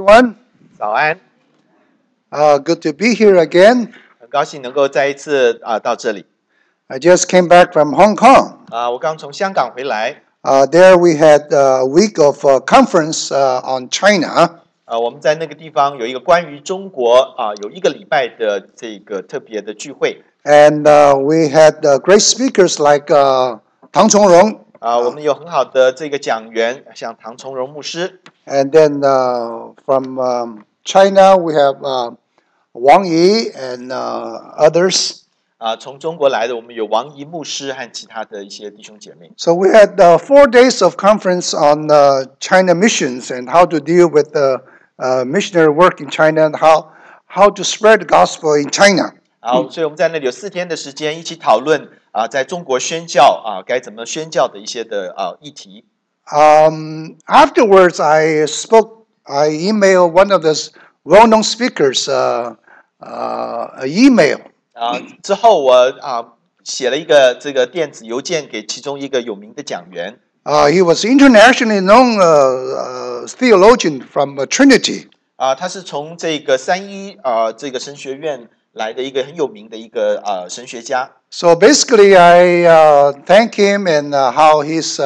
everyone. 早安， Good to be here again. 很高兴能够再一次到这里 I just came back from Hong Kong. 我刚从香港回来 There we had a week of conference on China. 我们在那个地方有一个关于中国有一个礼拜的这个特别的聚会 And we had great speakers like Tang Chongrong. 我们有很好的这个讲员，像唐从容牧师 And then from China we have Wang Yi and others. 从中国来的我们有王怡牧师和其他的一些弟兄姐妹 So we had 4 days of conference on China missions and how to deal with the missionary work in China and how to spread the gospel in China. 所以我们在那里有4天的时间一起讨论在中国宣教该怎么宣教的一些的议题 Afterwards, I emailed one of the well-known speakers an email. 之后我写了一个这个电子邮件给其中一个有名的讲员 He was internationally known theologian from Trinity. 他是从这个3一这个神学院来的一个很有名的一个神学家 So basically, I thank him and how his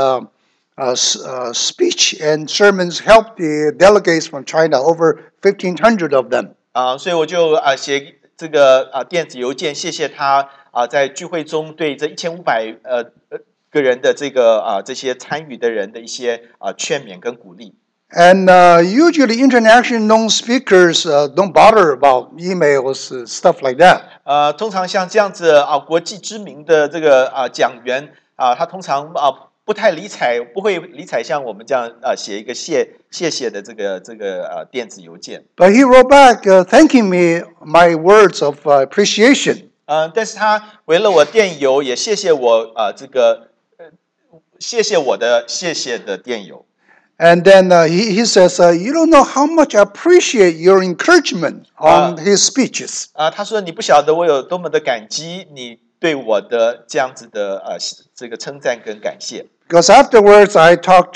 speech and sermons helped the delegates from China, over 1,500 of them. 所以我就写这个电子邮件，谢谢他在聚会中对这1500个人的这个这些参与的人的一些劝勉跟鼓励。 And usually internationally known speakers don't bother about emails, stuff like that. 通常像这样子国际知名的这个讲员他通常不太理睬，不会理睬像我们这样写一个谢谢的这个电子邮件。 But he wrote back thanking me my words of appreciation. 但是他回了我电邮，也谢谢我谢谢我的谢谢的电邮。 And then he says, you don't know how much I appreciate your encouragement on his speeches. 他说你不晓得我有多么的感激你对我的这样子的这个称赞跟感谢。 Because afterwards I talked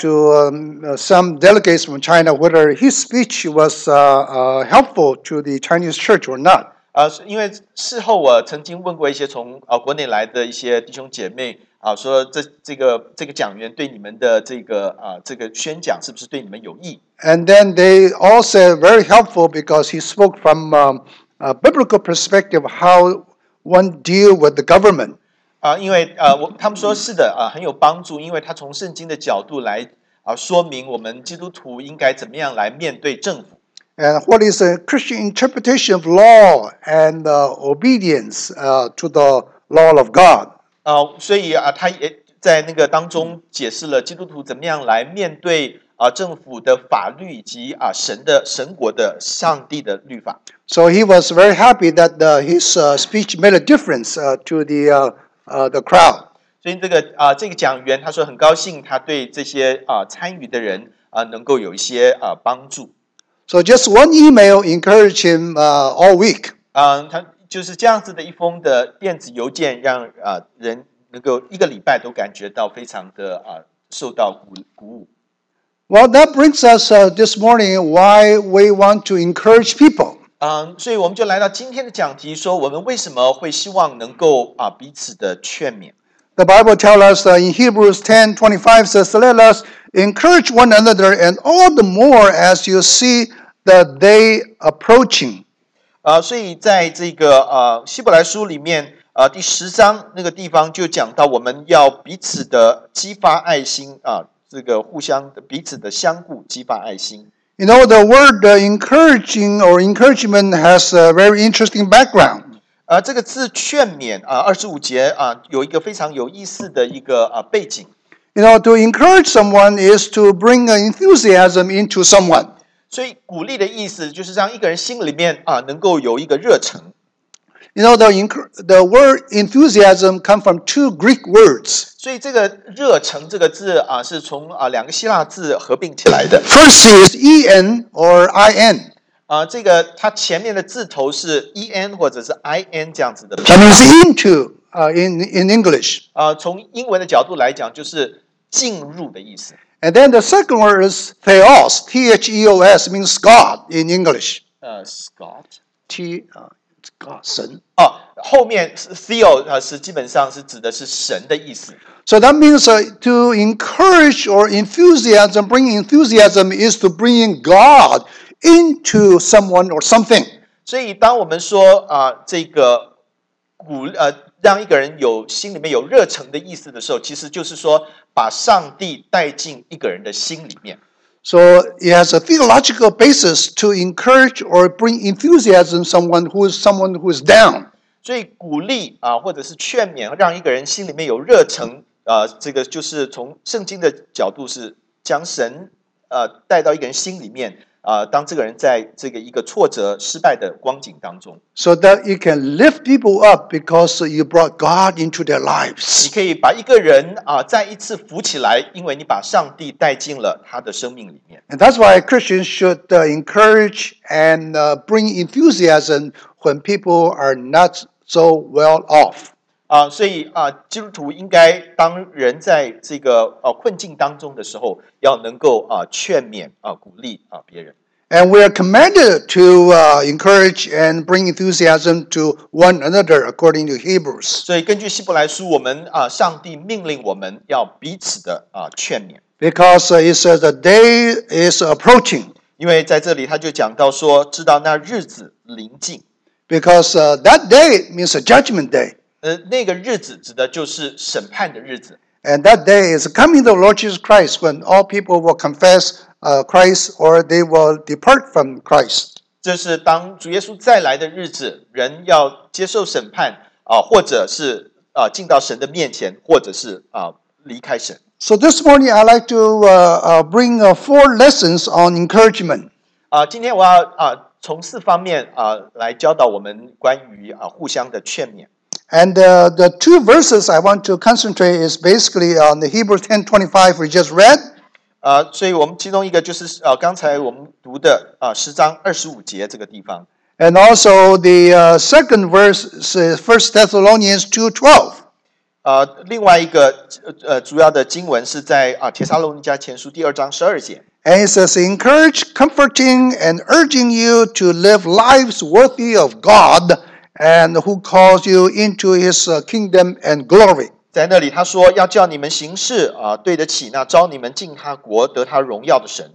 to some delegates from China whether his speech was helpful to the Chinese church or not. 因为事后我曾经问过一些从国内来的一些弟兄姐妹说这个讲员对你们的这个宣讲是不是对你们有益 And then they all said very helpful because he spoke from a biblical perspective how one deal with the government. 因为他们说是的很有帮助，因为他从圣经的角度来说明我们基督徒应该怎么样来面对政府。 And what is a Christian interpretation of law and obedience to the law of God. 所以他也在那个当中解释了基督徒怎么样来面对政府的法律以及神国的上帝的律法。 So he was very happy that his speech made a difference to the crowd. 所以这个讲员他说很高兴他对这些参与的人能够有一些帮助。 So just one email encouraged him all week. 他就是这样子的一封的电子邮件，让人能够一个礼拜都感觉到非常的受到鼓舞。 Well, that brings us this morning why we want to encourage people. 所以我们就来到今天的讲题，说我们为什么会希望能够彼此的劝勉。 The Bible tells us in Hebrews 10:25 says, "Let us encourage one another, and all the more as you see the day approaching." 所以在这个希伯来书里面第10章那个地方就讲到，我们要彼此的激发爱心这个互相彼此的相互激发爱心。 You know, the word encouraging or encouragement has a very interesting background. 这个字劝勉25节有一个非常有意思的一个背景。 You know, to encourage someone is to bring enthusiasm into someone. 所以鼓励的意思就是让一个人心里面能够有一个热忱。 You know, the word enthusiasm comes from 2 Greek words. 所以这个热忱这个字是从2个希腊字合并起来的。 First is en or in. 这个它前面的字头是 en 或者是 in 这样子的。 That means into in English. 从英文的角度来讲，就是进入的意思。 And then the second word is theos, T-H-E-O-S, means God in English. Scott God, 神。 后面 Theo 是基本上是指的是神的意思。 So that means to encourage or enthusiasm, bring enthusiasm is to bring God into someone or something. 所以当我们说这个让一个人心里面有热忱的意思的时候，其实就是说把上帝带进一个人的心里面。 So it has a theological basis to encourage or bring enthusiasm someone who is down. 所以鼓励或者是劝勉，让一个人心里面有热忱，这个就是从圣经的角度是将神带到一个人心里面。当这个人在这个一个挫折、失败的光景当中 ，so that you can lift people up because you brought God into their lives. 你可以把一个人再一次扶起来，因为你把上帝带进了他的生命里面。 And that's why Christians should encourage and bring enthusiasm when people are not so well off. 所以基督徒应该当人在这个困境当中的时候，要能够劝勉鼓励别人。 And we are commanded to encourage and bring enthusiasm to one another, according to Hebrews. 所以根据希伯来书，我们上帝命令我们要彼此的劝勉。 Because it says the day is approaching. 因为在这里他就讲到说，知道那日子临近。 Because that day means a judgment day. 那个日子指的就是审判的日子。 And that day is coming to the Lord Jesus Christ when all people will confess Christ or they will depart from Christ. 这是当主耶稣再来的日子，人要接受审判或者是进到神的面前，或者是离开神。 So this morning I'd like to bring 4 lessons on encouragement. 今天我要从4方面来教导我们关于互相的劝勉。 And the 2 verses I want to concentrate is basically on the Hebrews 10:25 we just read. 所以我们其中一个就是刚才我们读的10章25节这个地方。 And also the second verse is 1 Thessalonians 2:12. 另外一个主要的经文是在帖撒罗尼迦前书第2章12节。 And it says, encourage, comforting, and urging you to live lives worthy of God and who calls you into his kingdom and glory. 在那里他说要叫你们行事对得起那召你们进他国得他荣耀的神。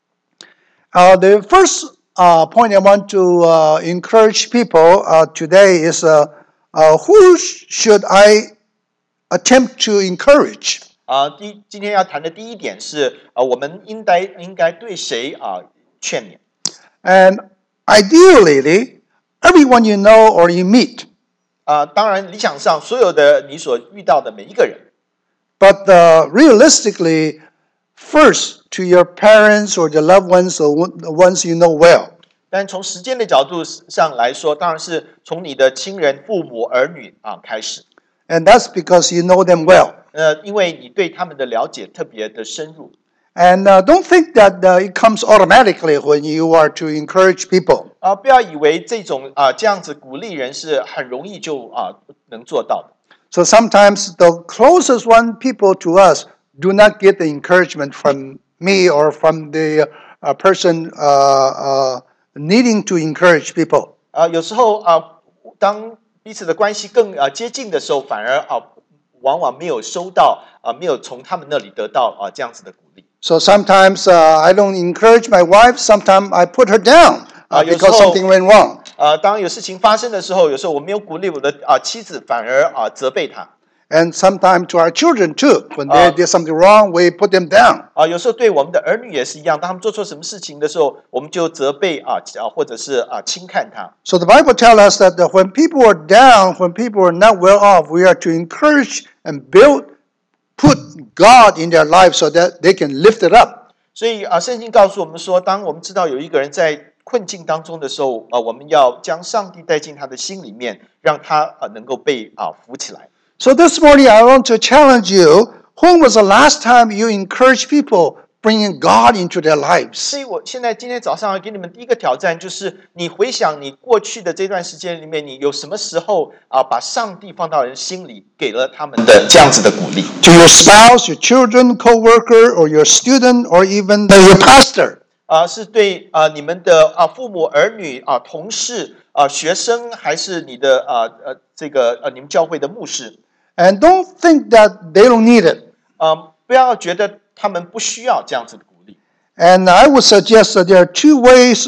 The first point I want to encourage people today is who should I attempt to encourage? 今天要谈的第一点是我们应该对谁劝勉。 And ideally, everyone you know or you meet. 当然理想上所有的你所遇到的每一个人。 But realistically, first to your parents or the loved ones or the ones you know well. 但从时间的角度上来说，当然是从你的亲人、父母、儿女开始。 And that's because you know them well. 因为你对他们的了解特别的深入。 And don't think that it comes automatically when you are to encourage people. 不要以为这种这样子鼓励人是很容易就能做到的。 So sometimes the closest one people to us do not get the encouragement from me or from the person needing to encourage people. 有时候当彼此的关系更接近的时候，反而往往没有收到没有从他们那里得到这样子的鼓励。 So sometimes I don't encourage my wife. Sometimes I put her down because something went wrong. 当有事情发生的时候，有时候我没有鼓励我的妻子，反而责备她。 And sometimes to our children too. When they did something wrong, we put them down. 有时候对我们的儿女也是一样，当他们做错什么事情的时候，我们就责备或者是轻看他。 So the Bible tells us that when people are down, when people are not well off, we are to encourage and put God in their life so that they can lift it up. 所以圣经告诉我们说，当我们知道有一个人在困境当中的时候，我们要将上帝带进他的心里面，让他能够被扶起来。 So this morning I want to challenge you. When was the last time you encouraged people bringing God into their lives. 所以我现在今天早上要给你们第一个挑战，就是你回想你过去的这段时间里面，你有什么时候把上帝放到人心里，给了他们的这样子的鼓励。 To your spouse, your children, co-worker, or your student, or even your pastor. 是对你们的父母、儿女同事学生，还是你的你们教会的牧师？ And don't think that they don't need it. 不要觉得他们不需要这样子的鼓励。 And I would suggest that there are two ways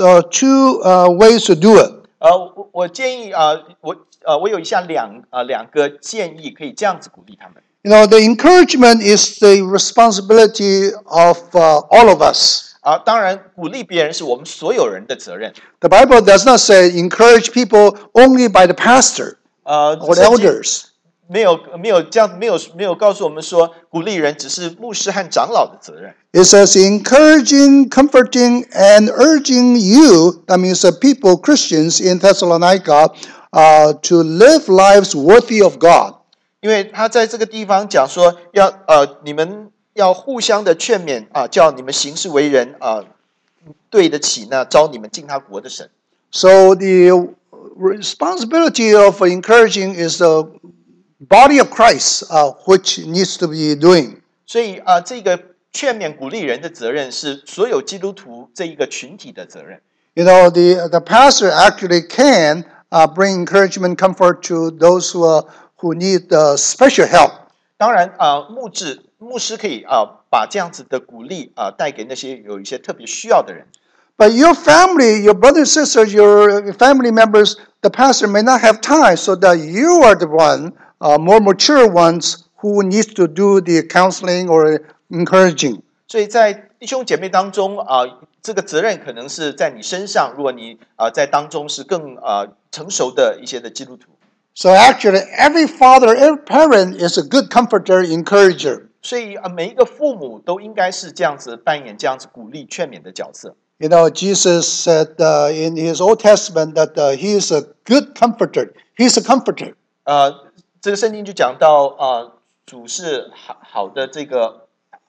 to do it. 我建议我有以下两个建议，可以这样子鼓励他们。 You know, the encouragement is the responsibility of all of us. 当然，鼓励别人是我们所有人的责任。 The Bible does not say encourage people only by the pastor or the elders. 没有告诉我们说鼓励人只是牧师和长老的责任。 It says encouraging, comforting, and urging you, that means the people, Christians in Thessalonica, to live lives worthy of God. 因为他在这个地方讲说，你们要互相的劝勉叫你们行事为人对得起那招你们进他国的神。 So the responsibility of encouraging is the body of Christ, which needs to be doing. 所以这个劝勉鼓励人的责任是所有基督徒这一个群体的责任。 You know, the pastor actually can bring encouragement, comfort to those who need special help. 当然牧师可以把这样子的鼓励带给那些有一些特别需要的人。 But your family, your brothers, sisters, your family members, the pastor may not have time, so that you are the one, more mature ones, who needs to do the counseling or encouraging. 所以在弟兄姐妹当中这个责任可能是在你身上，如果你在当中是更成熟的一些的基督徒。 So actually, every father, every parent is a good comforter, encourager. 所以每一个父母都应该是这样子扮演这样子鼓励劝勉的角色。 You know, Jesus said in his Old Testament that he is a good comforter. He's a comforter. 这个圣经就讲到主是好的这个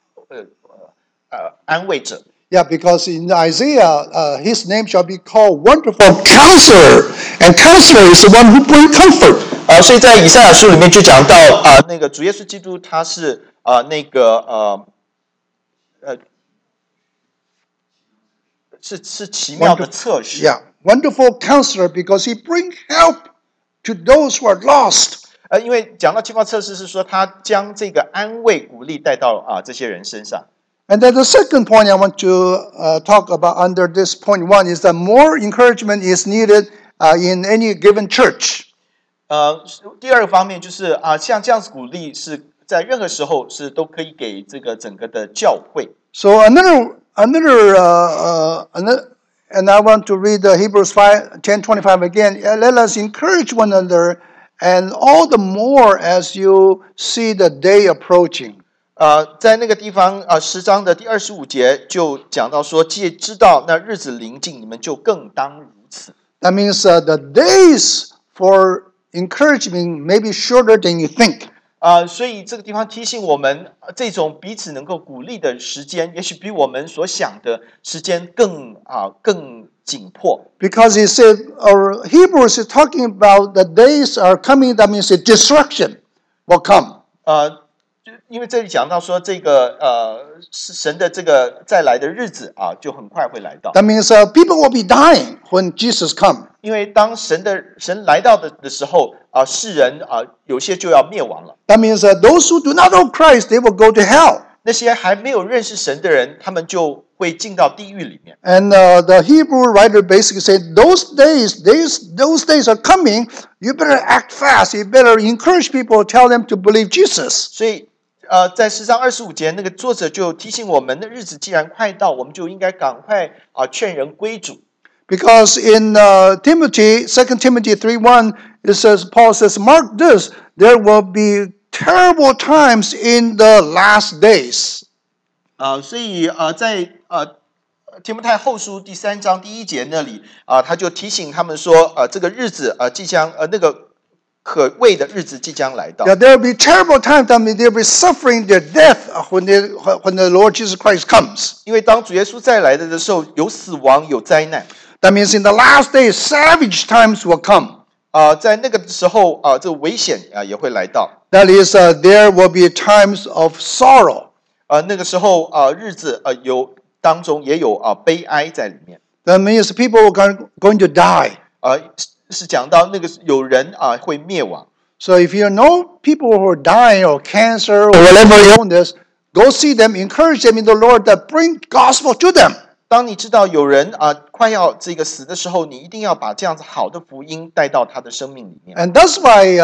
安慰者。 Yeah, because in Isaiah, his name shall be called Wonderful Counselor, and Counselor is the one who brings comfort. 所以在以赛亚书里面就讲到那个主耶稣基督他是是奇妙的策士。 Yeah, Wonderful Counselor because he brings help to those who are lost. 因为讲到奇妙策士是说他将这个安慰鼓励带到这些人身上。 And then the second point I want to talk about under this point one is that more encouragement is needed in any given church. 第二个方面就是像这样子鼓励是在任何时候是都可以给这个整个的教会。 So another, and I want to read Hebrews 10:25 again. Let us encourage one another, and all the more as you see the day approaching. 在那个地方10章的第25节就讲到说，既知道那日子临近，你们就更当如此。 That means the days for encouragement may be shorter than you think. 所以这个地方提醒我们，这种彼此能够鼓励的时间，也许比我们所想的时间更紧迫。 Because he said, or Hebrews is talking about the days are coming. That means the destruction will come. 因为这里讲到说，这个神的这个再来的日子就很快会来到。 That means people will be dying when Jesus comes. 因为当神来到的时候世人有些就要灭亡了。 That means those who do not know Christ, they will go to hell. 那些还没有认识神的人，他们就会进到地狱里面。 And the Hebrew writer basically said, those days are coming. You better act fast. You better encourage people, tell them to believe Jesus. 所以在10章25节，那个作者就提醒我们，那日子既然快到，我们就应该赶快劝人归主。 Because in Timothy, 2 Timothy 3:1, it says, Paul says, mark this, there will be terrible times in the last days. 所以在提摩太后书第3章第1节那里他就提醒他们说，这个日子即将可畏的日子即将来到。 That there will be terrible times, that there will be suffering, their death when the Lord Jesus Christ comes. 因为当主耶稣再来的时候，有死亡，有灾难。 That means in the last days, savage times will come. 在那个时候这个危险也会来到。 That is, there will be times of sorrow. 那个时候日子当中也有悲哀在里面。 That means people are going to die. 是讲到那个有人会灭亡。 So if you know people who are dying or cancer or whatever illness, go see them, encourage them in the Lord, that bring gospel to them. 当你知道有人快要这个死的时候，你一定要把这样子好的福音带到他的生命里面。 And that's why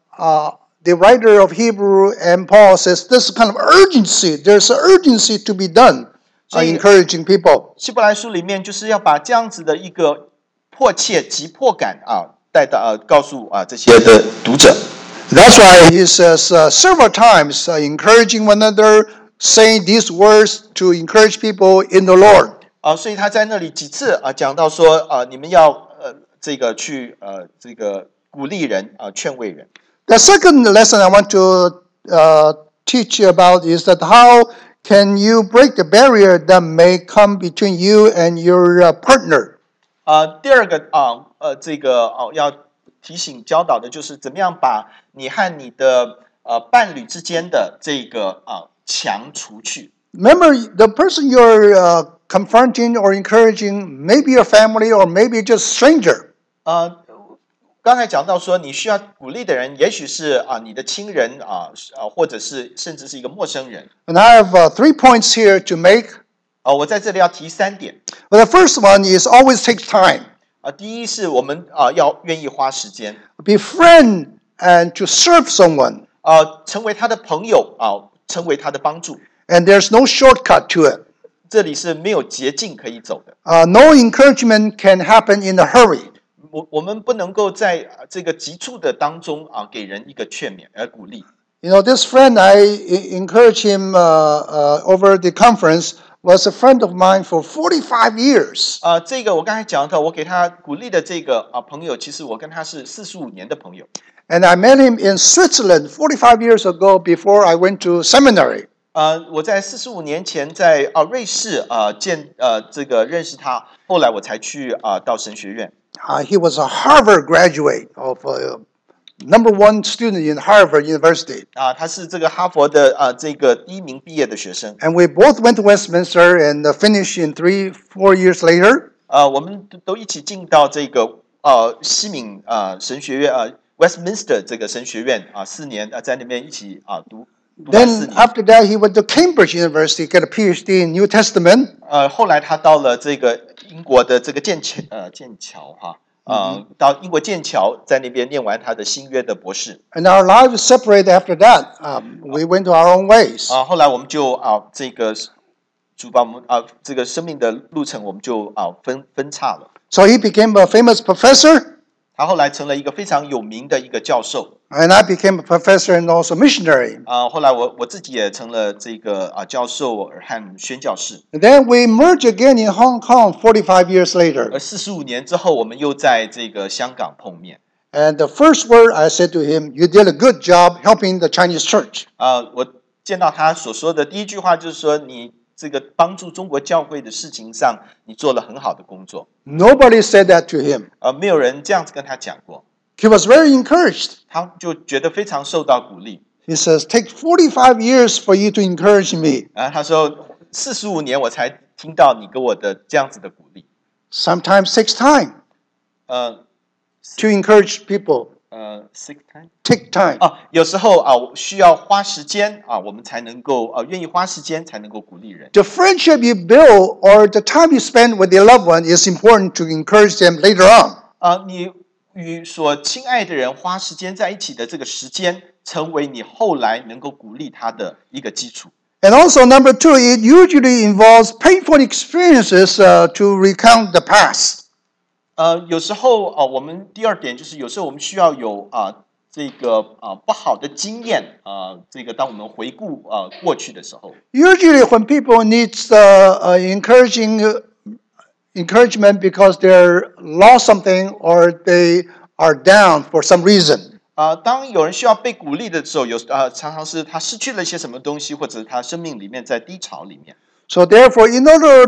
the writer of Hebrew and Paul says this kind of urgency. There's an urgency to be done, encouraging people. 希伯来书里面就是要把这样子的一个迫切、急迫感带到告诉这些的读者。 That's why he says several times, encouraging one another, saying these words to encourage people in the Lord. 所以他在那里几次讲到说你们要这个去这个鼓励人劝慰人。 The second lesson I want to teach you about is that how can you break the barrier that may come between you and your partner? 第二个这个要提醒教导的就是怎么样把你和你的伴侣之间的这个墙除去。 Remember, the person you're confronting or encouraging may be your family or maybe just stranger. 刚才讲到说，你需要鼓励的人，也许是你的亲人或者是甚至是一个陌生人。 And I have 3 points here to make. 我在这里要提3点。 Well, the first one is always take time. 第一是我们要愿意花时间， Befriend and to serve someone. 成为他的朋友成为他的帮助。 And there's no shortcut to it. 这里是没有捷径可以走的。 No encouragement can happen in a hurry. 我们不能够在这个急促的当中给人一个劝勉鼓励。 You know, this friend, I encouraged him over the conference, was a friend of mine for 45 years. 这个我刚才讲到，我给他鼓励的这个朋友，其实我跟他是45年的朋友。 And I met him in Switzerland 45 years ago before I went to seminary. 我在45年前在瑞士这个认识他，后来我才去到神学院。 He was a Harvard graduate of #1 student in Harvard University. 他是这个哈佛的这个第1名毕业的学生。 And we both went to Westminster and finished in 3-4 years later. 我们都一起进到这个西敏神学院Westminster 这个神学院4年在那边一起读完4 Then 年。 after that, he went to Cambridge University, get a PhD in New Testament. 后来他到了这个英国的这个剑桥到英国剑桥，在那边念完他的新约的博士。 And our lives separated after that. We went to our own ways. 后来我们就这个主把我们这个生命的路程，我们就分岔了。 So he became a famous professor, 他后来成了一个非常有名的一个教授。 and I became a professor and also missionary. 后来我自己也成了这个教授和宣教士。 And then we merged again in Hong Kong 45 years later. 45年之后，我们又在这个香港碰面。 And the first word I said to him, you did a good job helping the Chinese church. 我见到他所说的第一句话就是说，你这个帮助中国教会的事情上，你做了很好的工作。 Nobody said that to him. 没有人这样子跟他讲过， He was very encouraged. 他就觉得非常受到鼓励。 He says, take 45 years for you to encourage me. 他说45年我才听到你给我的这样子的鼓励。 Sometimes takes time 呃 to encourage people. ，6 time Take time. 有时候需要花时间我们才能够愿意花时间才能够鼓励人。 The friendship you build or the time you spend with your loved one is important to encourage them later on. 你与所亲爱的人花时间在一起的这个时间，成为你后来能够鼓励他的一个基础。 And also, number 2, it usually involves painful experiences to recount the past. 有时候我们第二点就是有时候我们需要有这个不好的经验这个当我们回顾过去的时候。 Usually, when people need encouragement because they're lost something or they are down for some reason. 当有人需要被鼓励的时候，常常是他失去了一些什么东西，或者是他生命里面在低潮里面。 So therefore, in order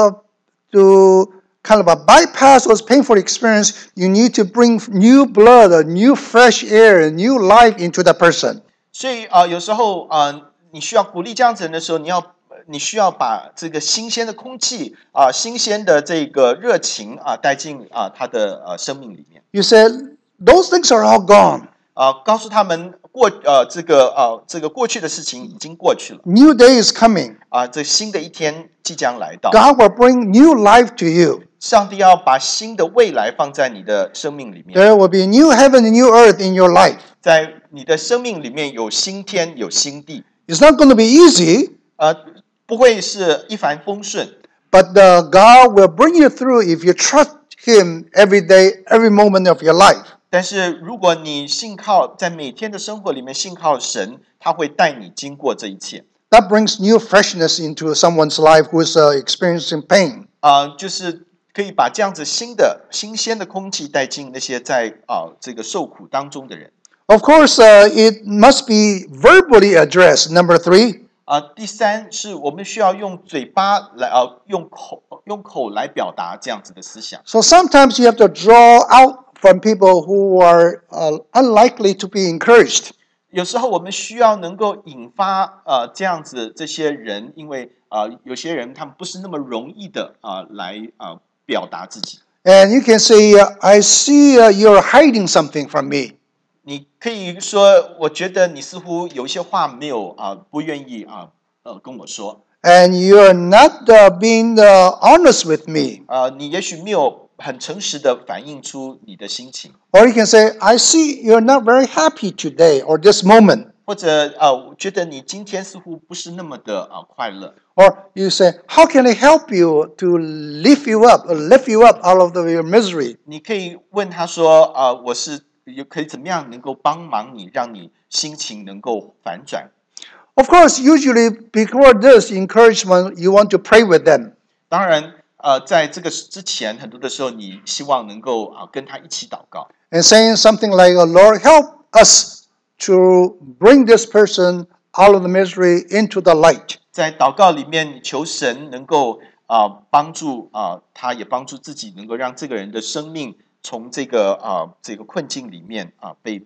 to kind of bypass those painful experience, you need to bring new blood, a new fresh air, a new life into the person. 所以有时候你需要鼓励这样子人的时候，你需要把这个新鲜的空气新鲜的这个热情带进他的生命里面。 You say, those things are all gone. 告诉他们这个过去的事情已经过去了。 New day is coming. 这新的一天即将来到。 God will bring new life to you. 上帝要把新的未来放在你的生命里面。 There will be new heaven and new earth in your life. 在你的生命里面有新天有新地。 It's not going to be easy. 不会是一帆风顺。 But God will bring you through if you trust Him every day, every moment of your life. 但是如果你在每天的生活里面信靠神，他会带你经过这一切。 That brings new freshness into someone's life who is experiencing pain. 就是可以把这样子新鲜的空气带进那些在这个受苦当中的人。 Of course, it must be verbally addressed. Number 3. 第三是我们需要用嘴巴来用口来表达这样子的思想。 So sometimes you have to draw out from people who are unlikely to be encouraged. 有时候我们需要能够引发这样子这些人，因为有些人他们不是那么容易的来表达自己。 And you can say, I see you're hiding something from me. 你可以说，我觉得你似乎有一些话没有不愿意跟我说。 And you're not being honest with me. 你也许没有很诚实的反映出你的心情。 Or you can say, I see you're not very happy today or this moment. 或者我觉得你今天似乎不是那么的快乐。 Or you say, how can I help you to lift you up out of your misery? 你可以问他说我可以怎么样能够帮忙你，让你心情能够反转。 Of course, usually before this encouragement, you want to pray with them. 当然在这个之前，很多的时候你希望能够跟他一起祷告。 And saying something like, Lord, help us to bring this person out of the misery into the light. 在祷告里面，你求神能够帮助他，也帮助自己，能够让这个人的生命从这个困境里面被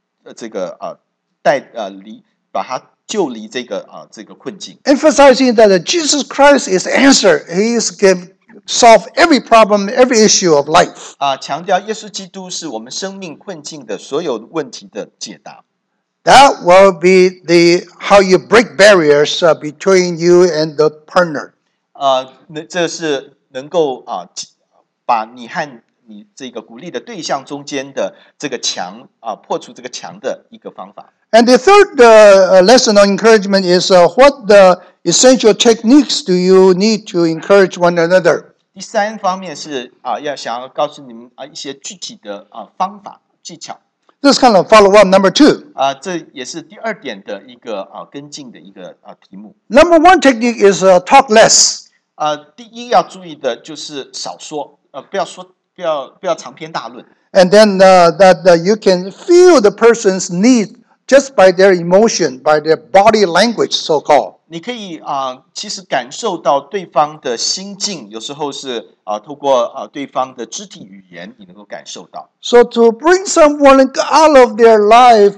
把他救离这个困境。 Emphasizing that Jesus Christ is the answer. He is solve every problem, every issue of life. 强调耶稣基督是我们生命困境的所有问题的解答。 That will be how you break barriers between you and the partner. 这是能够把你和你这个鼓励的对象中间的这个墙破除这个墙的一个方法。 And the third lesson on encouragement is what the essential techniques do you need to encourage one another? 第三方面是想要告诉你们一些具体的方法技巧。 This is kind of follow up number 2. 这也是第二点的一个跟进的一个题目。 Number 1 technique is talk less. 第一要注意的就是少说，不要长篇大论。 And then that you can feel the person's need just by their emotion, by their body language, so-called. 你可以其实感受到对方的心境，有时候是透过对方的肢体语言，你能够感受到。 So to bring someone out of their life,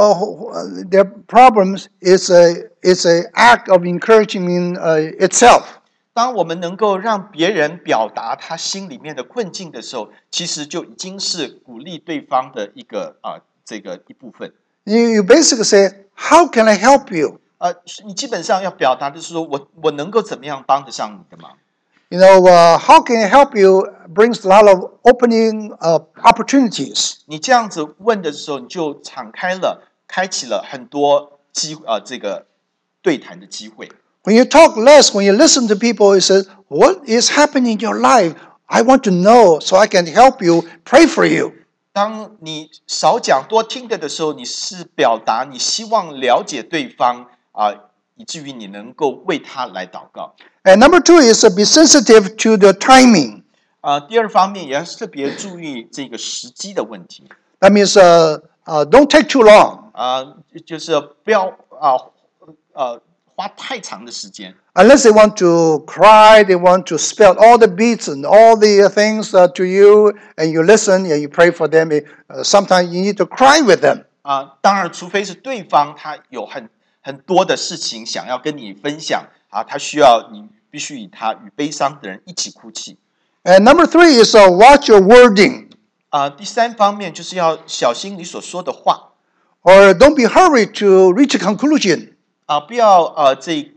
their problems, is a act of encouraging itself. 当我们能够让别人表达他心里面的困境的时候，其实就已经是鼓励对方的一个这个一部分。 You basically say, how can I help you? 你基本上要表达的是说我能够怎么样帮得上你的忙。 You know, how can I help you brings a lot of opening opportunities. 你这样子问的时候，你就开启了很多这个对谈的机会。 When you talk less, when you listen to people, you say, what is happening in your life? I want to know so I can help you, pray for you. 当你少讲多听的时候，你是表达你希望了解对方以至于你能够为他来祷告。 And number 2 is be sensitive to the timing. 第二方面也要特别注意这个时机的问题。 That means don't take too long. 就是不要花太长的时间。 Unless they want to cry, they want to spill all the beats and all the things to you, and you listen and you pray for them. Sometimes you need to cry with them. 当然，除非是对方他有很多的事情想要跟你分享他需要你必须与悲伤的人一起哭泣。 And number 3 is watch your wording. 第3方面就是要小心你所说的话。 Or don't be hurried to reach a conclusion. 不要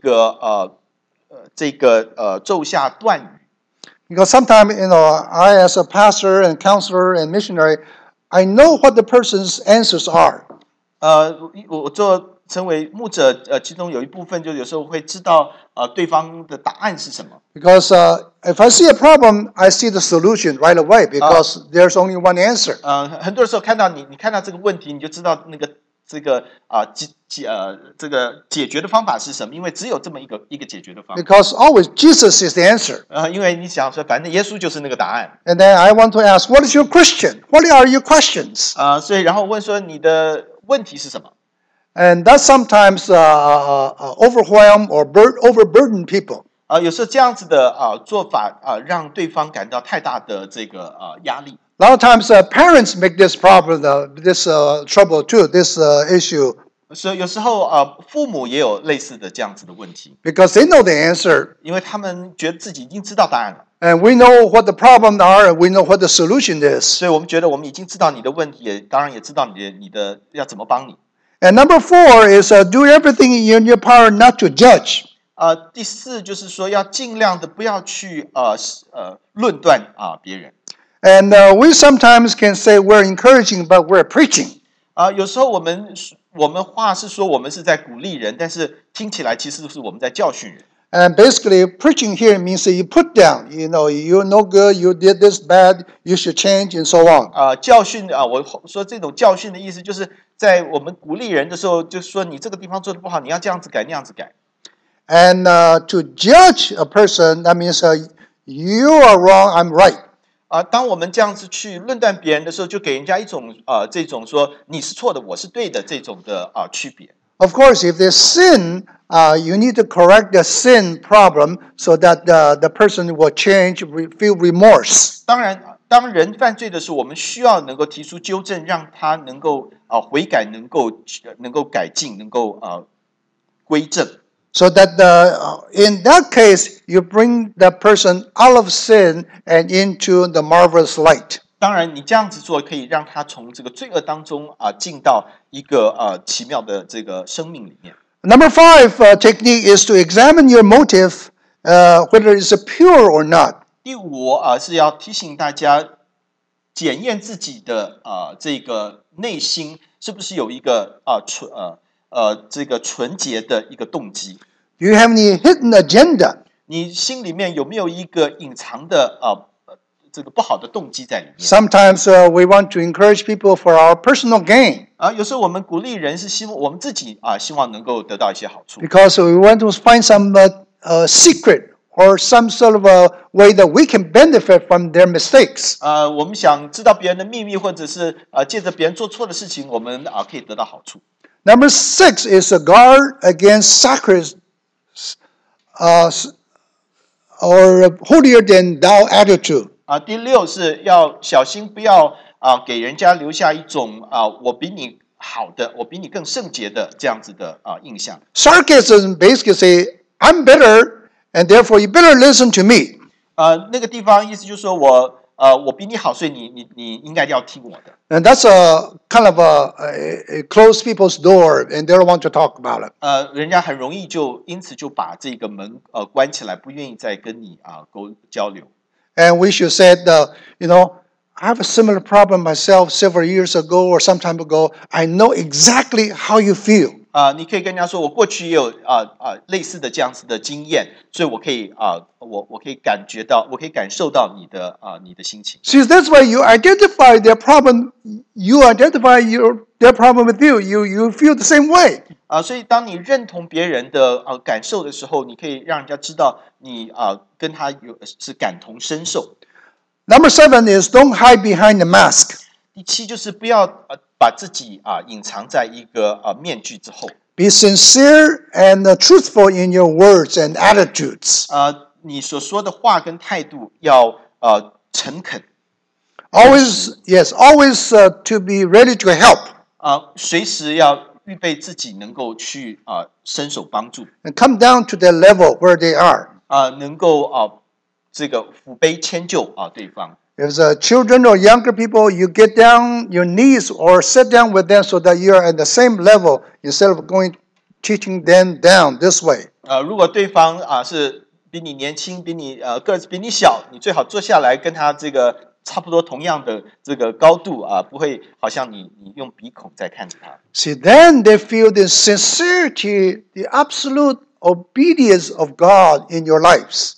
咒下断语。 Because sometimes, I as a pastor and counselor and missionary, I know what the person's answers are. 我成为牧者，其中有一部分就有时候会知道对方的答案是什么。 Because if I see a problem, I see the solution right away because there's only one answer. 很多时候看到你看到这个问题，你就知道这个解决的方法是什么，因为只有这么一个解决的方法。 Because always Jesus is the answer. 因为你想说，反正耶稣就是那个答案。 And then I want to ask, what is your question? What are your questions? 所以然后问说你的问题是什么？ And that sometimes overwhelm or overburden people. 有时候这样子的做法让对方感到太大的这个压力。 A lot of times parents make this problem, this trouble too, this issue. 所以有时候父母也有类似的这样子的问题。 Because they know the answer. 因为他们觉得自己已经知道答案了。 And we know what the problems are, and we know what the solution is. 所以我们觉得我们已经知道你的问题，当然也知道你的要怎么帮你。 And number 4 is do everything in your power not to judge. 第4就是说要尽量的不要去论断别人。 And we sometimes can say we're encouraging, but we're preaching. 有时候我们话是说我们是在鼓励人，但是听起来其实是我们在教训人。 And basically, preaching here means that you put down, you're no good, you did this bad, you should change, and so on. 教训我说这种教训的意思，就是在我们鼓励人的时候，就是说你这个地方做的不好，你要这样子改，那样子改。 And to judge a person, that means you are wrong, I'm right. 当我们这样子去论断别人的时候，就给人家一种这种说你是错的，我是对的这种的区别。 Of course, if there's sin, you need to correct the sin problem so that the person will change, feel remorse. 当然，当人犯罪的时候，我们需要能够提出纠正，让他能够悔改，能够改进，能够归正。 So that in that case, you bring the person out of sin and into the marvelous light. 当然，你这样子做可以让他从这个罪恶当中进到一个奇妙的这个生命里面。 Number 5 technique is to examine your motive, whether it's pure or not. 第5是要提醒大家检验自己的这个内心是不是有一个这个纯洁的一个动机。 Do you have any hidden agenda? 你心里面有没有一个隐藏的这个不好的动机在里面？ Sometimes we want to encourage people for our personal gain. 有时候我们鼓励人是希望我们自己希望能够得到一些好处。 Because we want to find some secret or some sort of a way that we can benefit from their mistakes. 我们想知道别人的秘密，或者是借着别人做错的事情，我们可以得到好处。 Number 6 is a guard against sacred or holier than thou attitude. 第6是要小心，不要给人家留下一种我比你好的，我比你更圣洁的这样子的印象。 Sarcasm basically say, I'm better, and therefore you better listen to me. 那个地方意思就是说我比你好，所以你应该要听我的。 And that's a kind of a close people's door, and they don't want to talk about it. 人家很容易因此就把这个门关起来，不愿意再跟你交流。 And we should say, I have a similar problem myself several years ago or some time ago. I know exactly how you feel. 你可以跟人家说，我过去也有类似的这样子的经验，所以我可以我可以感觉到，我可以感受到你的心情。 See, that's why you identify their problem. You identify their problem with you. You feel the same way. 所以当你认同别人的感受的时候，你可以让人家知道你跟他是感同身受。 Number 7 is don't hide behind the mask. 第7就是不要把自己隐藏在一个面具之后。 Be sincere and truthful in your words and attitudes. 你所说的话跟态度要诚恳。 Always to be ready to help. 随时要预备自己能够去伸手帮助。 And come down to their level where they are. 能够这个抚卑迁就对方。 If the children or younger people, you get down your knees or sit down with them so that you are at the same level instead of teaching them down this way. 如果对方是比你年轻，比你个子比你小，你最好坐下来跟他这个差不多同样的这个高度不会好像你用鼻孔在看着他。 See, then they feel the sincerity, the absolute obedience of God in your lives.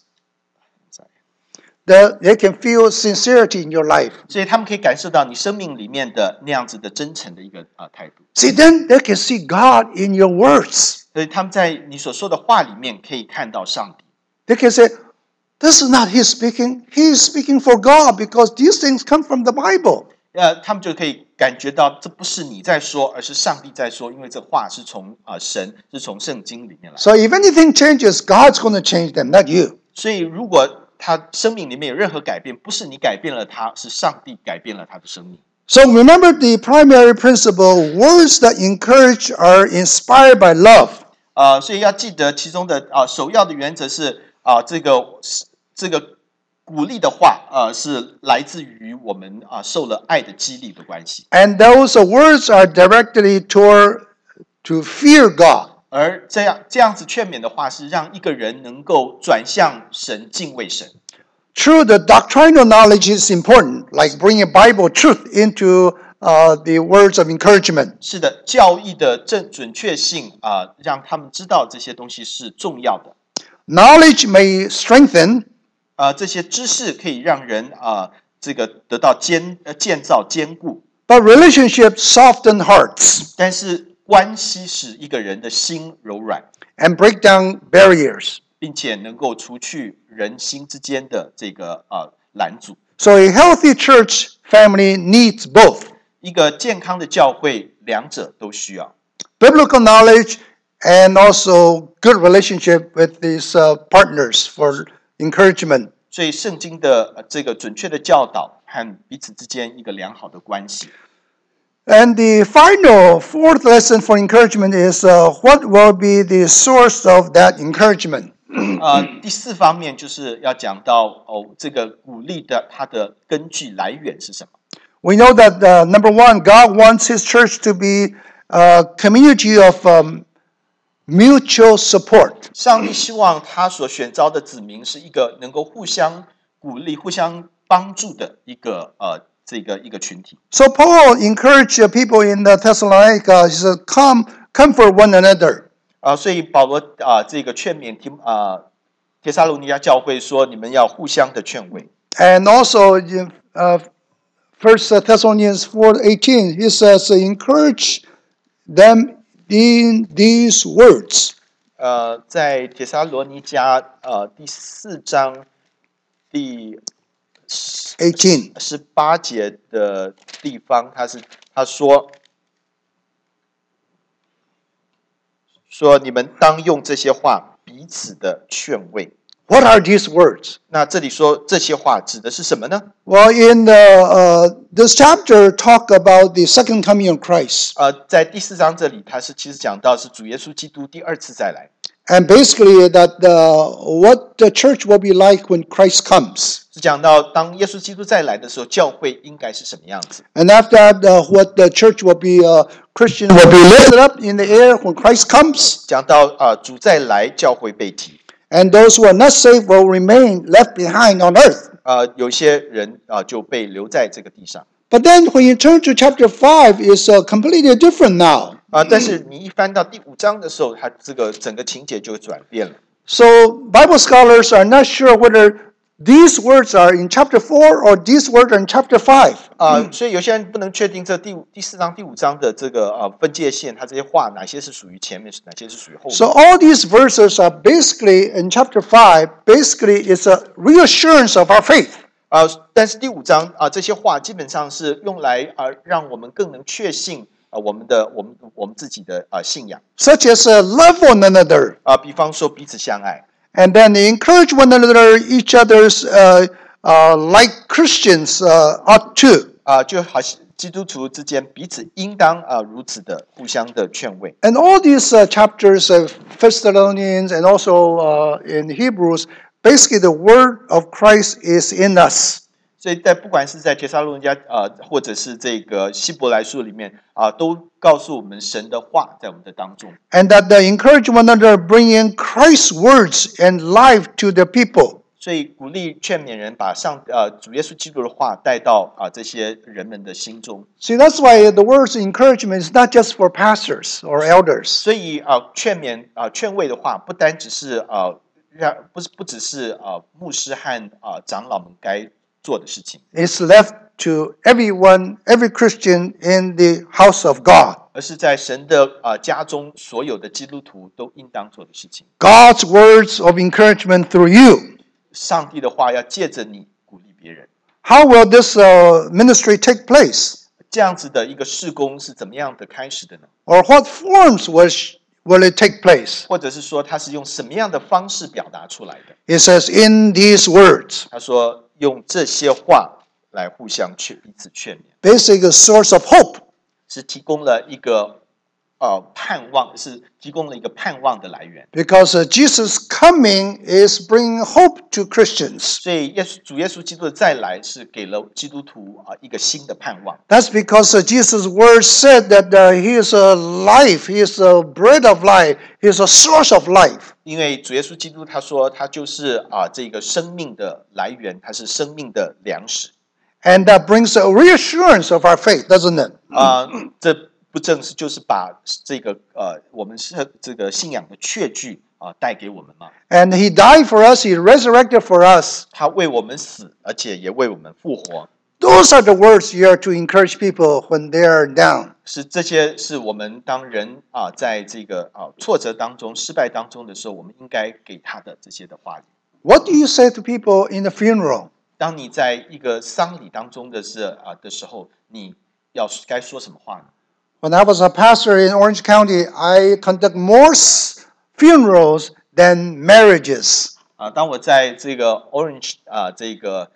They can feel sincerity in your life. 所以他们可以感受到你生命里面的那样子的真诚的一个态度。 See, then they can see God in your words. 所以他们在你所说的话里面可以看到上帝。 They can say, "This is not he speaking. He is speaking for God because these things come from the Bible." 他们就可以感觉到这不是你在说，而是上帝在说，因为这话是从神，是从圣经里面来。 So if anything changes, God's going to change them, not you. 所以如果他生命里面有任何改变，不是你改变了他，是上帝改变了他的生命。 So remember the primary principle: words that encourage are inspired by love. 所以要记得其中的首要的原则是这个鼓励的话是来自于我们受了爱的激励的关系。 And those words are directly to fear God. 而这样子劝勉的话，是让一个人能够转向神，敬畏神。 True, the doctrinal knowledge is important, like bringing Bible truth into the words of encouragement. 是的，教义的准确性让他们知道这些东西是重要的。 Knowledge may strengthen. 这些知识可以让人这个得到建造坚固。 But relationships soften hearts. 但是关系使一个人的心柔软 and break down barriers. 并且能够除去人心之间的这个拦阻。 So a healthy church family needs both. 一个健康的教会，两者都需要。 Biblical knowledge and also good relationship with these partners for encouragement. 所以圣经的这个准确的教导和彼此之间一个良好的关系。 And the final fourth lesson for encouragement is what will be the source of that encouragement. 第四方面就是要讲到这个鼓励的它的根据来源是什么。 We know that number one, God wants His church to be a community of mutual support. 上帝希望他所选召的子民是一个能够互相鼓励、互相帮助的一个一个群体。 So Paul encouraged people in the Thessalonica. He said, comfort one another. 所以保罗这个劝勉帖撒罗尼迦教会说，你们要互相的劝慰。 And also in 1 Thessalonians 4:18, he says, encourage them in these words. 在帖撒罗尼迦第4章第18节的地方，他说你们当用这些话彼此的劝慰。 What are these words? 那这里说这些话指的是什么呢？ Well, in this chapter, talk about the second coming of Christ. 在第4章这里，他其实讲到是主耶稣基督第二次再来。 And basically, that what the church will be like when Christ comes. 是讲到当耶稣基督再来的时候，教会应该是什么样子。 And after that, what the church will be, Christian will be lifted up in the air when Christ comes. 讲到主再来，教会被提。 And those who are not saved will remain left behind on earth. 有些人就被留在这个地上。 But then when you turn to chapter 5, it's completely different now. 但是你一翻到第5章的时候，它这个整个情节就转变了。 So Bible scholars are not sure whether these words are in chapter 4 or these words are in chapter 5. 所以有些人不能确定这第4章、第5章的这个分界线，它这些话哪些是属于前面，哪些是属于后面。 So all these verses are basically in chapter 5. Basically, it's a reassurance of our faith. 但是第5章这些话基本上是用来让我们更能确信我们自己的信仰。 Such as love one another. 比方说彼此相爱。 And then encourage one another, each other's like Christians ought to. 就好像基督徒之间彼此应当如此的互相的劝慰。 And all these chapters of 1 Thessalonians and also in Hebrews, basically the word of Christ is in us. 所以不管是在帖撒罗尼迦或者是这个希伯来书里面都告诉我们神的话在我们的当中。 And that they encourage one another, bring in Christ's words and life to the people. 所以鼓励劝勉人把主耶稣基督的话带到这些人们的心中。 See, that's why the words encouragement is not just for pastors or elders. 所以劝勉劝慰的话，不单只是不只是牧师和长老们该做的事情。 It's left to everyone, every Christian in the house of God. 而是在神的家中所有的基督徒都应当做的事情。 God's words of encouragement through you. 上帝的话要借着你鼓励别人。 How will this ministry take place? 这样子的一个事工是怎么样的开始的呢？ Or what forms will it take place? 或者是说它是用什么样的方式表达出来的？ It says, in these words. 他说用这些话来互相彼此劝勉。 Basically, a source of hope. 是提供了一个盼望，是提供了一个盼望的来源。 Because Jesus' coming is bringing hope to Christians. 所以主耶稣基督的再来是给了基督徒一个新的盼望。 That's because Jesus' word said that He is a life, He is the bread of life, He is a source of life. 因为主耶稣基督他说他就是这个生命的来源，他是生命的粮食。 And that brings a reassurance of our faith, doesn't it? 这不正是就是把这个我们是这个信仰的确据带给我们吗？ And He died for us, He resurrected for us. 他为我们死，而且也为我们复活。 Those are the words you are to encourage people when they are down. 这些是我们当人在这个挫折当中、失败当中的时候，我们应该给他的这些的话语。 What do you say to people in a funeral? 当你在一个丧礼当中的时候，你该说什么话呢？ When I was a pastor in Orange County, I conduct more funerals than marriages. 当我在这个 Orange 这个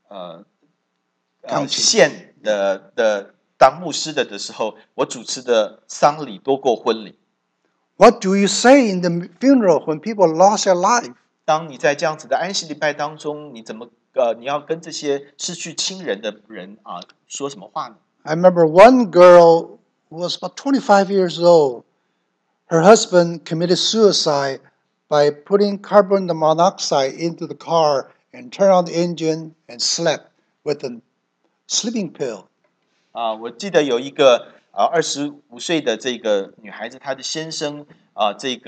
县的当牧师的时候，我主持的丧礼多过婚礼。 What do you say in the funeral when people lost their life? 当你在这样子的安息礼拜当中，你要跟这些失去亲人的人说什么话呢？ I remember one girl who was about 25 years old. Her husband committed suicide by putting carbon monoxide into the car and turned on the engine and slept with a sleeping pill. 我记得有一个25岁的这个女孩子，她的先生这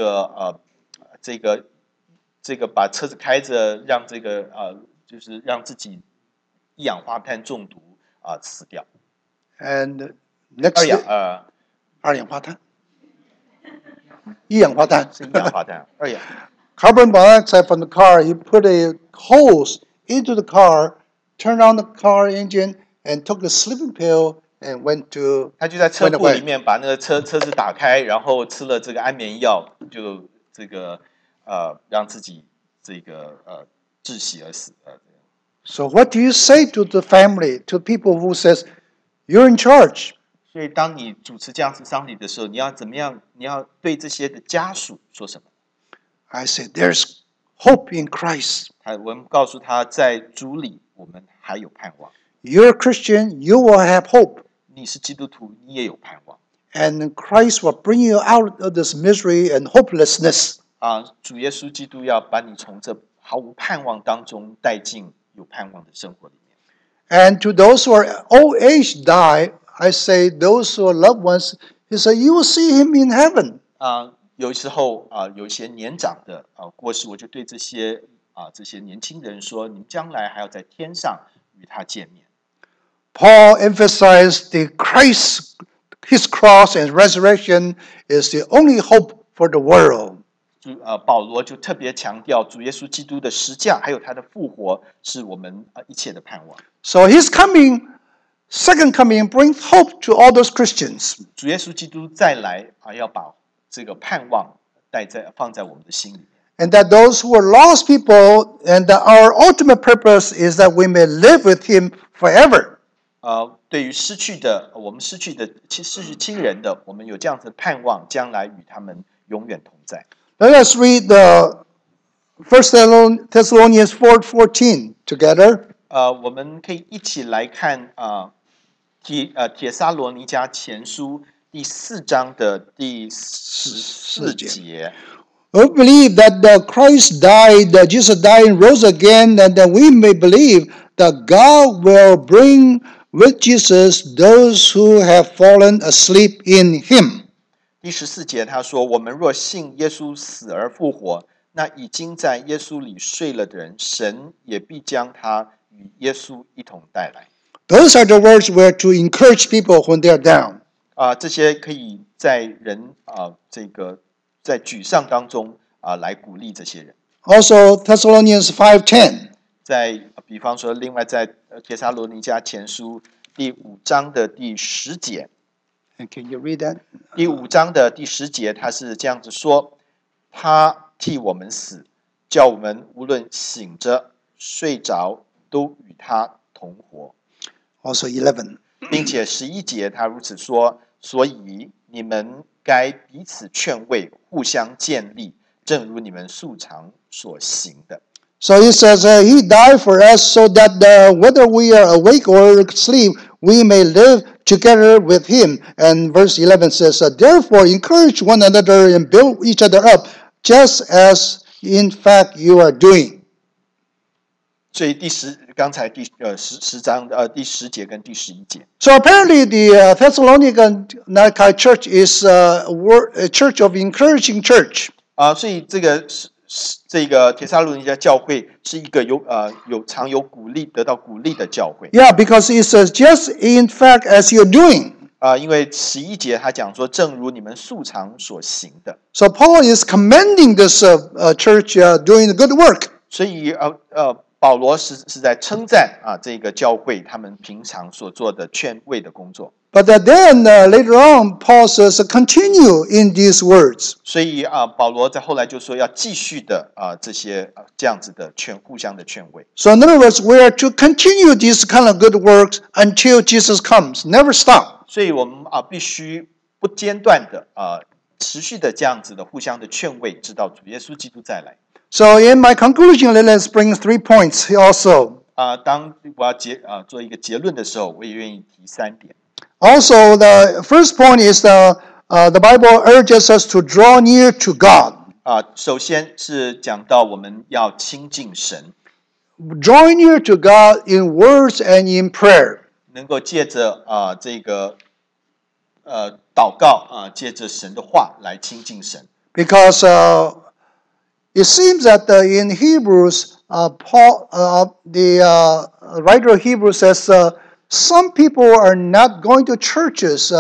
个把车子开着，让就是让自己一氧化碳中毒死掉。 And next day, 二氧化碳一氧化碳是一氧化碳，二氧。 Carbon monoxide from the car. He put a hose into the car, turned on the car engine, and took the sleeping pill and went to. 他就在车库里面把那个车子打开，然后吃了这个安眠药，就让自己窒息而死。 So what do you say to the family, to people who says, "You're in charge"? 所以当你主持这样子丧礼的时候，你要怎么样？你要对这些的家属说什么？ I say, "There's hope in Christ." 我们告诉他，在主里我们还有盼望。 You're a Christian, you will have hope. 你是基督徒，你也有盼望。 And Christ will bring you out of this misery and hopelessness. 主耶稣基督要把你从这毫无盼望当中带进有盼望的生活里面。 And to those who are old age die, I say, those who are loved ones, he said, you will see him in heaven. 有时候有一些年长的过世，我就对这些年轻人说，你们将来还要在天上与他见面。 Paul emphasized his cross and resurrection is the only hope for the world. 保罗就特别强调主耶稣基督的十架，还有他的复活，是我们一切的盼望。 So his second coming, brings hope to all those Christians. 主耶稣基督再来要把这个盼望放在我们的心里。 And that those who are lost people, and that our ultimate purpose is that we may live with him forever. 对于我们失去亲人的，我们有这样子的盼望，将来与他们永远同在。 Let us read the 1 Thessalonians 4:14 together. 我们可以一起来看帖撒罗尼迦前书第4章的第14节。 We believe that Christ died, that Jesus died and rose again, and that we may believe that God will bring with Jesus those who have fallen asleep in him. 第14节他说：“我们若信耶稣死而复活，那已经在耶稣里睡了的人，神也必将他与耶稣一同带来。” Those are the words where to encourage people when they are down. 这些可以在人在沮丧当中来鼓励这些人。 Also, Thessalonians 5:10. 比方说，另外在帖撒罗尼迦前书第5章的第10节。 Can you read that? 第5章的第10节，他是这样子说：“他替我们死，叫我们无论醒着睡着，都与他同活。” Also 11. 并且11节他如此说：“所以你们该彼此劝慰，互相建立，正如你们素常所行的。” So he says, he died for us so that whether we are awake or asleep, we may live together with him. And verse 11 says, therefore encourage one another and build each other up, just as in fact you are doing. 所以刚才第10章第10节跟第11节。 So apparently the Thessalonica church is a church of encouraging church. 所以这个帖撒罗尼迦教会是一个常有鼓励得到鼓励的教会。 Yeah, because it says just in fact as you're doing. 因为11节他讲说，正如你们素常所行的。 So Paul is commending this church doing the good work. 所以保罗是在称赞这个教会他们平常所做的劝慰的工作。 But then later on, Paul says, continue in these words. 所以保罗在后来就说要继续的这样子的互相的劝慰。 So in other words, we are to continue these kind of good works until Jesus comes, never stop. 所以我们必须不间断的持续的这样子的互相的劝慰，直到主耶稣基督再来。 So in my conclusion, let's bring 3 points also. 当我要做一个结论的时候，我也愿意提3点。 Also, the first point is the Bible urges us to draw near to God. 首先是讲到我们要亲近神。 Drawing near to God in words and in prayer. 能够借着这个祷告借着神的话来亲近神。 Because it seems that in Hebrews, Paul, the writer of Hebrews says, some people are not going to churches,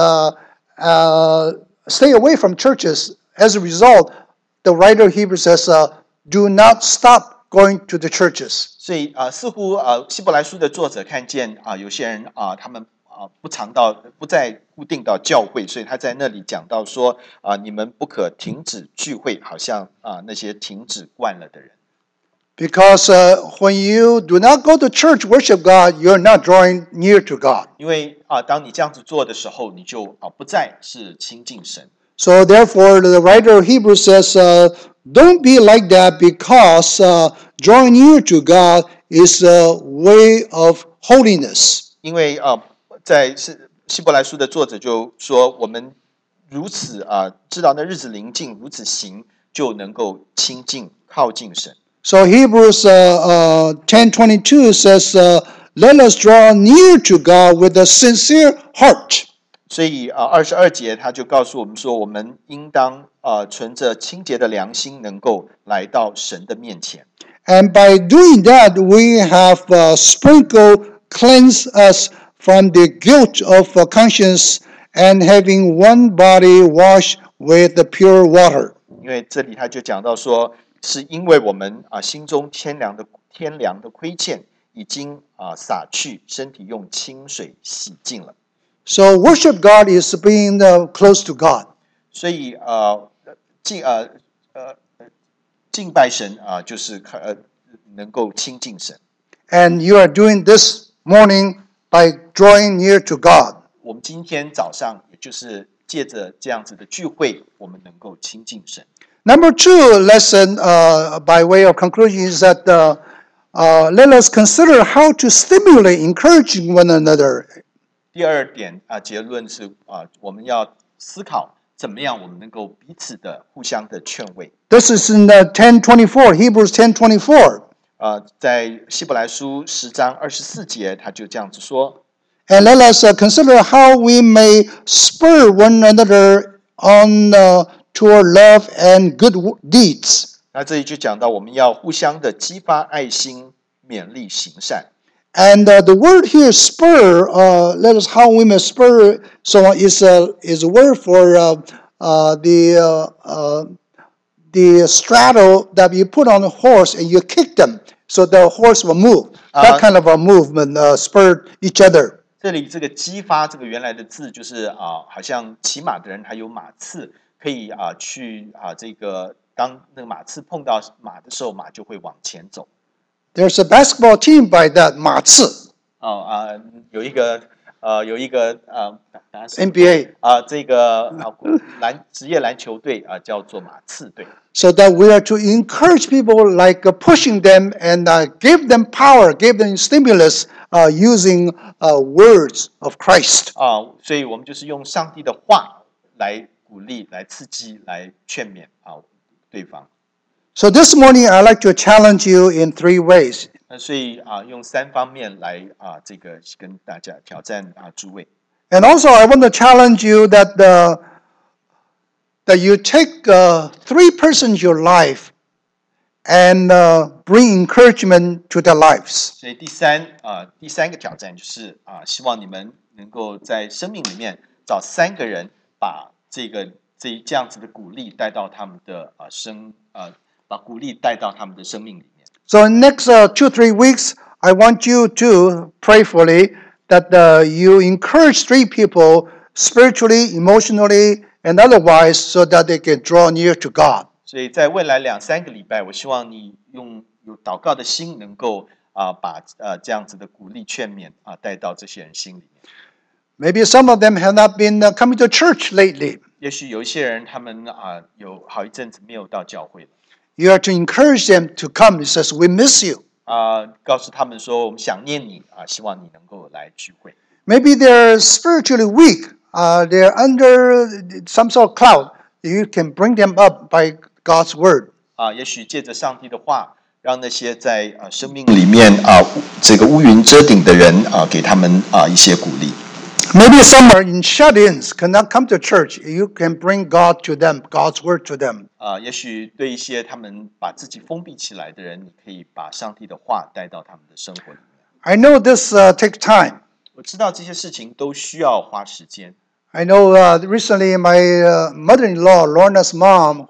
stay away from churches. As a result, the writer of Hebrews says, do not stop going to the churches. 所以似乎希伯来书的作者看见有些人他们不再固定到教会，所以他在那里讲到说你们不可停止聚会，好像那些停止惯了的人。 Because when you do not go to church, worship God, you're not drawing near to God. 因为当你这样子做的时候，你就不再是亲近神。 So therefore, the writer of Hebrews says, don't be like that, because drawing near to God is a way of holiness. 因为在希伯来书的作者就说，我们如此知道那日子临近，如此行就能够亲近靠近神。 So Hebrews 10:22 says, let us draw near to God with a sincere heart. 所以22节他就告诉我们说，我们应当存着清洁的良心，能够来到神的面前。 And by doing that, we have cleansed us from the guilt of conscience, and having one body washed with the pure water. 因因为这里他就讲到说，是因为我们心中天良的亏欠已经洒去，身体用清水洗净了。 So worship God is being close to God. 所以敬拜神就是能够亲近神。 And you are doing this morning by drawing near to God. 我们今天早上也就是借着这样子的聚会，我们能够亲近神。 Number 2 lesson by way of conclusion is that let us consider how to stimulate encouraging one another. 第二点结论是我们要思考怎么样我们能够彼此的互相的劝慰。 This is in 10:24, Hebrews 10:24. 在希伯来书10章24节，他就这样子说。 And let us consider how we may spur one another on toward love and good deeds. 那这里就讲到我们要互相的激发爱心，勉励行善。 And the word here, spur, let us how we may spur, so is a word for the straddle that you put on a horse and you kick them, so the horse will move. That kind of a movement, spur each other. 这里这个激发这个原来的字就是好像骑马的人他有马刺，可以去这个当那个马刺碰到马的时候，马就会往前走。 There's a basketball team by that 马刺。 有一个 NBA 这个职业篮球队叫做马刺队。 So that we are to encourage people like pushing them and give them power, give them stimulus using words of Christ. 所以我们就是用上帝的话来鼓励、来刺激、来劝勉对方。 So this morning I'd like to challenge you in 3 ways. 所以用3方面来这个跟大家挑战诸位。 And also I want to challenge you that you take 3 persons in your life and bring encouragement to their lives. 所以第三个挑战就是希望你们能够在生命里面找3个人，把这样子的鼓励带到他们的把鼓励带到他们的生命里面。 So in the next 2-3 weeks, I want you to prayerfully that you encourage 3 people spiritually, emotionally, and otherwise, so that they can draw near to God. 所以在未来2-3个礼拜，我希望你有祷告的心，能够把这样子的鼓励劝勉带到这些人心里面。 Maybe some of them have not been coming to church lately. 也许有一些人他们有好一阵子没有到教会了。 You are to encourage them to come. He says, "We miss you." 告诉他们说，我们想念你希望你能够来聚会。 Maybe they're spiritually weak. They're under some sort of cloud. You can bring them up by God's word. 也许借着上帝的话，让那些在生命里面这个乌云遮顶的人给他们一些鼓励。 Maybe some are in shut-ins, cannot come to church. You can bring God to them, God's word to them. 也许对一些他们把自己封闭起来的人，你可以把上帝的话带到他们的生活里面。 I know this takes time. 我知道这些事情都需要花时间。 I know recently my mother-in-law, Lorna's mom,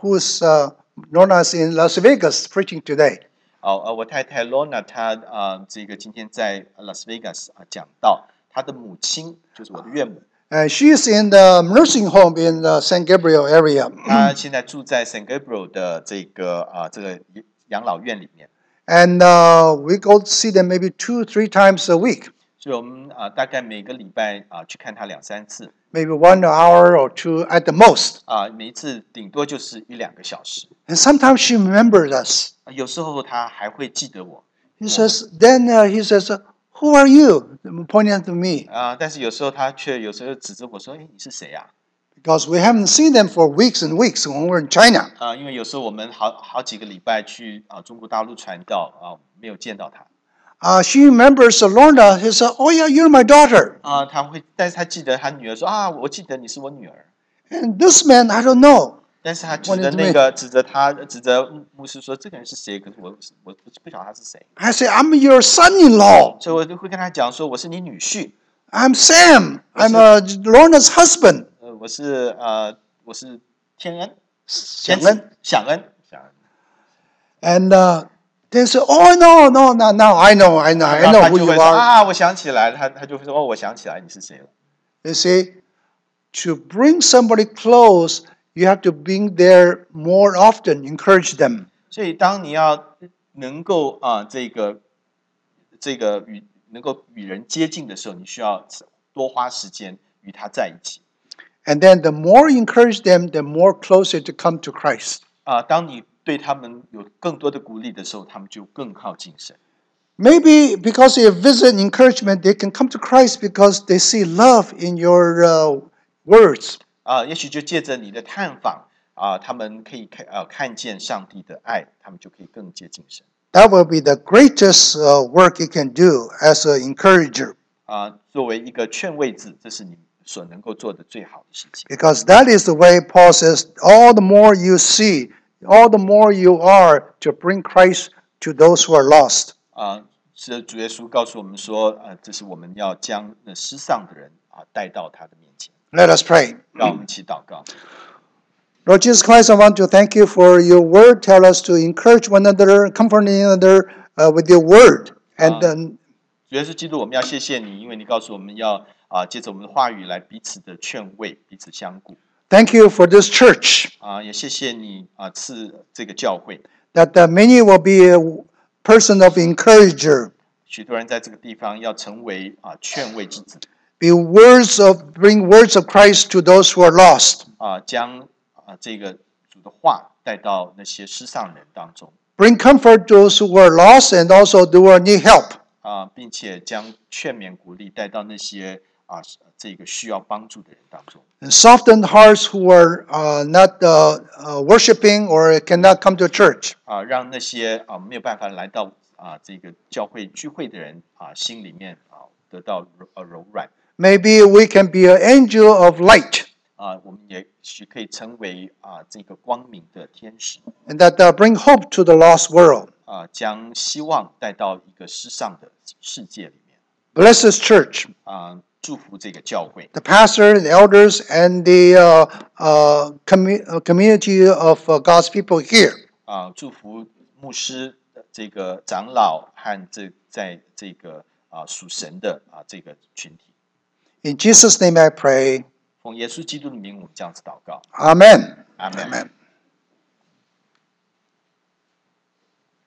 Lorna's in Las Vegas preaching today. 我太太 Lorna 她这个今天在 Las Vegas 讲到。他的母亲就是我的岳母。 She is in the nursing home in the San Gabriel area. 她现在住在 San Gabriel 的这个养老院里面。 And we go to see them maybe 2-3 times a week. 所以我们大概每个礼拜去看她2-3次。 Maybe 1 hour or 2 at the most. 每一次顶多就是1-2个小时。 And sometimes she remembers us. 有时候她还会记得我。 He says, "Who are you?" Pointing to me. 但是有时候他却有时候指着我说：“你是谁呀？” Because we haven't seen them for weeks and weeks when we're in China. 因为有时候我们好几个礼拜去中国大陆传道没有见到他。 She remembers Lorna. He said, "Oh yeah, you're my daughter." 但是他记得他女儿说：“我记得你是我女儿。” And this man, I don't know. 但是他指着牧师说：“这个人是谁？”可是我不晓得他是谁。 I say, "I'm your son-in-law." 所以我就会跟他讲说：“我是你女婿。” I'm Sam. I'm Lorna's husband. 我是天恩。 想恩。 想恩。 And they say, "Oh no, no, no, no! I know 然后他 who 就 you 会说 are." 啊，我想起来了，他就会说哦，我想起来你是谁了。 You see, to bring somebody close, you have to be there more often, encourage them. 所以当你要能够能够与人接近的时候，你需要多花时间与他在一起。 And then the more you encourage them, the more closer to come to Christ. 当你对他们有更多的鼓励的时候，他们就更靠近神。 Maybe because you visit and encouragement, they can come to Christ because they see love in your words. 也许就借着你的探访他们可以看见上帝的爱，他们就可以更接近神。 That will be the greatest work you can do as an encourager. 作为一个劝慰子，这是你所能够做的最好的事情。 Because that is the way Paul says, all the more you see, all the more you are to bring Christ to those who are lost. 是主耶稣告诉我们说，这是我们要将那失丧的人带到他的面前。 Let us pray. 让我们一起祷告。 Lord Jesus Christ, I want to thank you for your word. Tell us to encourage one another, comfort one another with your word. And then 主耶稣基督，我们要谢谢你，因为你告诉我们要借着我们的话语来彼此的劝慰，彼此相顾。 thank you for this church, 也谢谢你赐这个教会， that many will be a person of encourager, 许多人在这个地方要成为劝慰之子， bring words of Christ to those who are lost. 将这个主的话带到那些失丧人当中， Bring comfort to those who are lost and also who need help. 并且将劝勉鼓励带到那些这个需要帮助的人当中， And soften hearts who are not worshiping or cannot come to church. 让那些没有办法来到这个教会聚会的人心里面得到柔软。 Maybe we can be an angel of light, 我们也许可以成为这个光明的天使， and that bring hope to the lost world. 将希望带到一个失丧的世界里面。 Bless this church, 祝福这个教会， the pastor, the elders, and the community of God's people here. 祝福牧师、这个长老和在这个属神的这个群体。 In Jesus' name I pray. 奉耶稣基督的名，我们这样子祷告。 Amen. Amen. Amen.